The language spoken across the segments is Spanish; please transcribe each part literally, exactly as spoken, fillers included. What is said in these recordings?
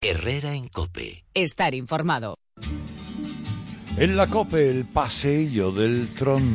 Herrera en COPE. Estar informado. En la COPE, el paseillo del Tron.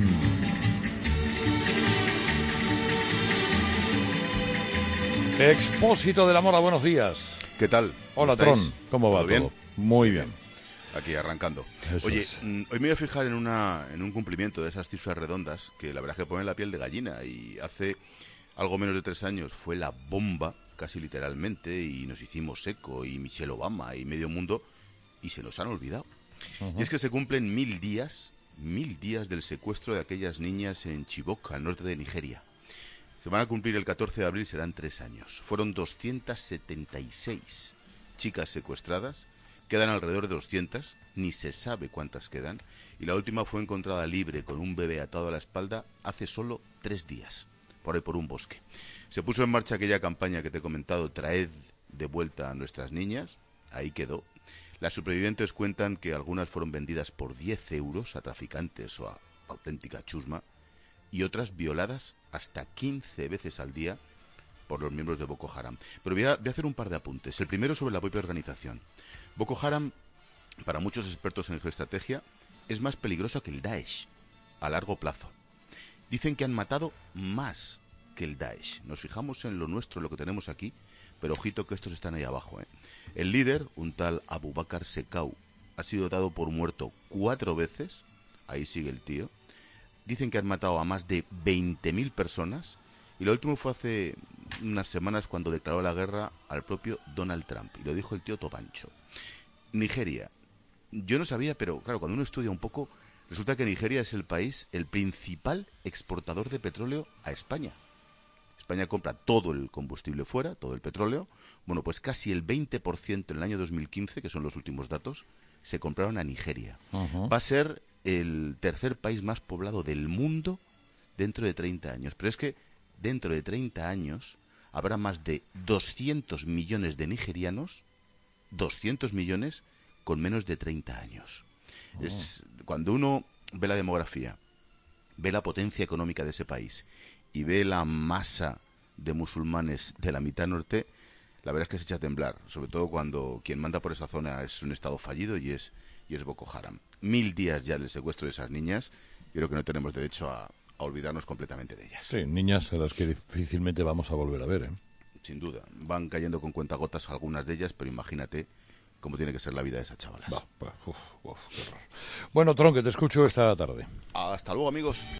Expósito de la Mora, buenos días. ¿Qué tal? Hola, ¿Cómo Tron. ¿Cómo va todo? Bien? todo? Muy bien. Aquí arrancando. Eso Oye, es. mm, hoy me voy a fijar en una en un cumplimiento de esas cifras redondas que la verdad es que ponen la piel de gallina, y hace algo menos de tres años fue la bomba, casi literalmente, y nos hicimos eco, y Michelle Obama, y medio mundo, y se nos han olvidado. Uh-huh. Y es que se cumplen mil días, mil días del secuestro de aquellas niñas en Chibok, al norte de Nigeria. Se van a cumplir el catorce de abril, serán tres años. Fueron doscientas setenta y seis chicas secuestradas, quedan alrededor de doscientas, ni se sabe cuántas quedan, y la última fue encontrada libre con un bebé atado a la espalda hace solo tres días, por ahí por un bosque. Se puso en marcha aquella campaña que te he comentado, traed de vuelta a nuestras niñas, ahí quedó. Las supervivientes cuentan que algunas fueron vendidas por diez euros a traficantes o a auténtica chusma, y otras violadas hasta quince veces al día por los miembros de Boko Haram. Pero voy a, voy a hacer un par de apuntes. El primero sobre la propia organización. Boko Haram, para muchos expertos en geoestrategia, es más peligroso que el Daesh a largo plazo. Dicen que han matado más que el Daesh. Nos fijamos en lo nuestro, lo que tenemos aquí, pero ojito que estos están ahí abajo, ¿eh? El líder, un tal Abu Bakr Sekau, ha sido dado por muerto cuatro veces. Ahí sigue el tío. Dicen que han matado a más de veinte mil personas, y lo último fue hace unas semanas cuando declaró la guerra al propio Donald Trump, y lo dijo el tío Topancho. Nigeria. Yo no sabía, pero claro, cuando uno estudia un poco, resulta que Nigeria es el país, el principal exportador de petróleo a España. España compra todo el combustible fuera, todo el petróleo. Bueno, pues casi el veinte por ciento en el año dos mil quince, que son los últimos datos, se compraron a Nigeria. Uh-huh. Va a ser el tercer país más poblado del mundo dentro de treinta años. Pero es que dentro de treinta años habrá más de doscientos millones de nigerianos, doscientos millones con menos de treinta años. Oh. Es, cuando uno ve la demografía, ve la potencia económica de ese país y ve la masa de musulmanes de la mitad norte, la verdad es que se echa a temblar, sobre todo cuando quien manda por esa zona es un estado fallido y es, y es Boko Haram. Mil días ya del secuestro de esas niñas, yo creo que no tenemos derecho a, a olvidarnos completamente de ellas. Sí, niñas a las que difícilmente vamos a volver a ver, ¿eh? Sin duda, van cayendo con cuentagotas algunas de ellas, pero imagínate cómo tiene que ser la vida de esas chavalas. Bah, bah, uf, uf, qué horror. Bueno, Tron, que te escucho esta tarde. Hasta luego, amigos.